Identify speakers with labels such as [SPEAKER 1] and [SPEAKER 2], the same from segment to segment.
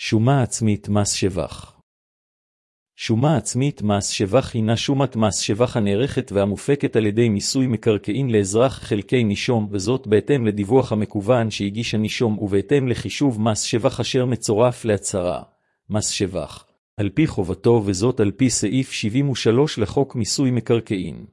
[SPEAKER 1] שומה עצמית מס שבח. שומה עצמית מס שבח הינה שומת מס שבח הנערכת והמופקת על ידי מיסוי מקרקעין לאזרח חלקי נישום, וזאת בהתאם לדיווח המקוון שהגיש הנישום ובהתאם לחישוב מס שבח אשר מצורף להצהרה. מס שבח, על פי חובתו, וזאת על פי סעיף 73 לחוק מיסוי מקרקעין.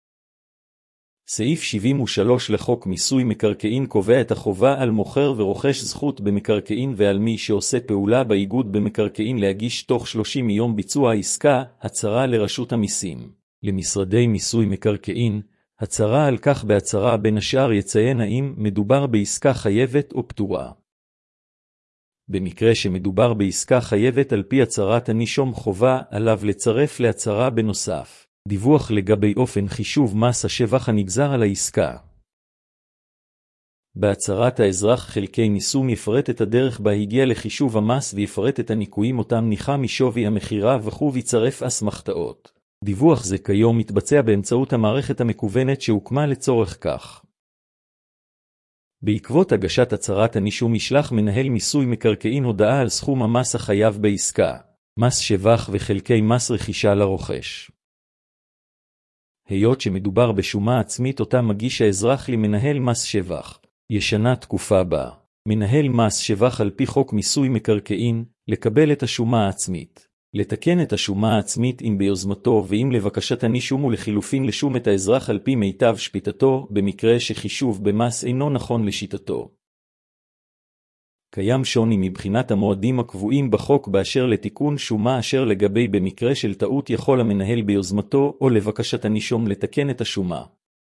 [SPEAKER 1] סעיף 73 לחוק מיסוי מקרקעין קובע את החובה על מוכר ורוכש זכות במקרקעין ועל מי שעושה פעולה באיגוד במקרקעין להגיש תוך 30 יום ביצוע העסקה הצהרה לרשות המיסים. למשרדי מיסוי מקרקעין, הצהרה על כך בהצהרה בין השאר יציין האם מדובר בעסקה חייבת או פטורה. במקרה שמדובר בעסקה חייבת על פי הצהרת הנישום, חובה עליו לצרף להצהרה בנוסף דיווח לגבי אופן חישוב מס השבח הנגזר על העסקה. בהצהרת האזרח חלקי נישום יפרט את הדרך בה הגיע לחישוב המס ויפרט את הניכויים אותם ניחה משווי המחירה וכו', ויצרף אסמכתאות. דיווח זה כיום מתבצע באמצעות המערכת המקוונת שהוקמה לצורך כך. בעקבות הגשת הצהרת הנישום ישלח מנהל מיסוי מקרקעין הודעה על סכום המס החייב בעסקה, מס שבח וחלקי מס רכישה לרוכש. היות שמדובר בשומה עצמית אותה מגיש האזרח למנהל מס שבח, ישנה תקופה בה מנהל מס שבח על פי חוק מיסוי מקרקעין לקבל את השומה העצמית, לתקן את השומה העצמית אם ביוזמתו ואם לבקשת הנישום, ולחילופין לשום את האזרח על פי מיטב שפיטתו במקרה שחישוב במס אינו נכון לשיטתו. קיים שוני מבחינת המועדים הקבועים בחוק באשר לתיקון שומה, אשר לגבי במקרה של טעות יכול המנהל ביוזמתו או לבקשת הנישום לתקן את השומה.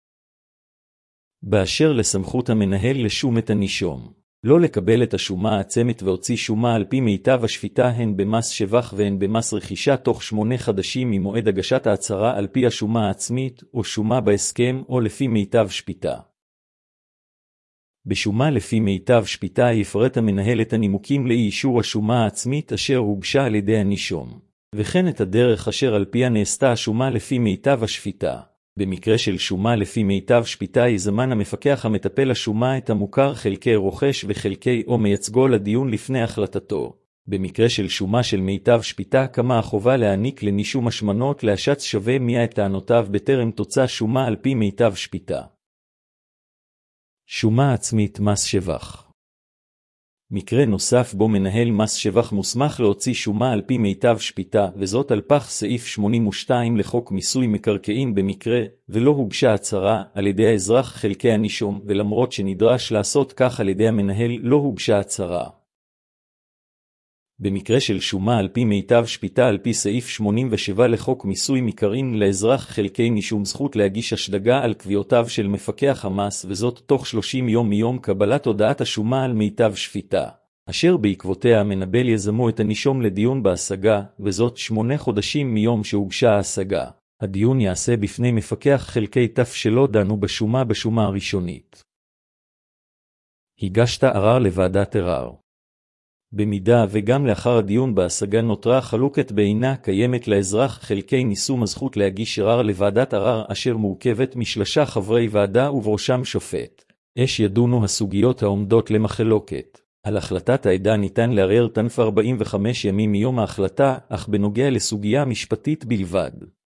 [SPEAKER 1] באשר לסמכות המנהל לשום את הנישום, לא לקבל את השומה העצמת והוציא שומה על פי מיטב השפיטה הן במס שבח והן במס רכישה תוך 8 חודשים ממועד הגשת ההצהרה על פי השומה העצמית, או שומה בהסכם או לפי מיטב שפיטה. בשומה לפי מיטב שפיטה יפרט המנהל את הנימוקים לאי אישור השומה העצמית אשר הוגשה על ידי הנישום, וכן את הדרך אשר על פיה נעשתה השומה לפי מיטב השפיטה. במקרה של שומה לפי מיטב שפיטה יזמן המפקח המטפל השומה את המוכר חלקי רוכש וחלקי או מייצגו לדיון לפני החלטתו. במקרה של שומה של מיטב שפיטה קמה החובה להעניק לנישום השמנות להשץ שווה מיה את טענותיו בטרם תוצא שומה על פי מיטב שפיטה. שומה עצמית מס שבח. מקרה נוסף בו מנהל מס שבח מוסמך להוציא שומה על פי מיטב שפיטה, וזאת על פח סעיף 82 לחוק מיסוי מקרקעין, במקרה ולא הוגשה הצהרה על ידי האזרח חלקי הנישום, ולמרות שנדרש לעשות כך על ידי המנהל לא הוגשה הצהרה. במקרה של שומה על פי מיטב שפיטה על פי סעיף 87 לחוק מיסוי מקרקעין, לאזרח חלקי נישום זכות להגיש השגה על קביעותיו של מפקח המס, וזאת תוך 30 יום מיום קבלת הודעת השומה על מיטב שפיטה, אשר בעקבותיה המנבל יזמו את הנישום לדיון בהשגה, וזאת 8 חודשים מיום שהוגשה ההשגה. הדיון יעשה בפני מפקח חלקי תף שלא דנו בשומה הראשונית. הגשת ערר לוועדת ערר. במידה וגם לאחר הדיון בהשגה נותרה חלוקת בעינה, קיימת לאזרח חלקי נישום הזכות להגיש ערר לוועדת ערר אשר מורכבת מ3 חברי ועדה ובראשם שופט. ידונו הסוגיות העומדות למחלוקת. על החלטת העדה ניתן לערער תנף 45 ימים מיום ההחלטה, אך בנוגע לסוגיה משפטית בלבד.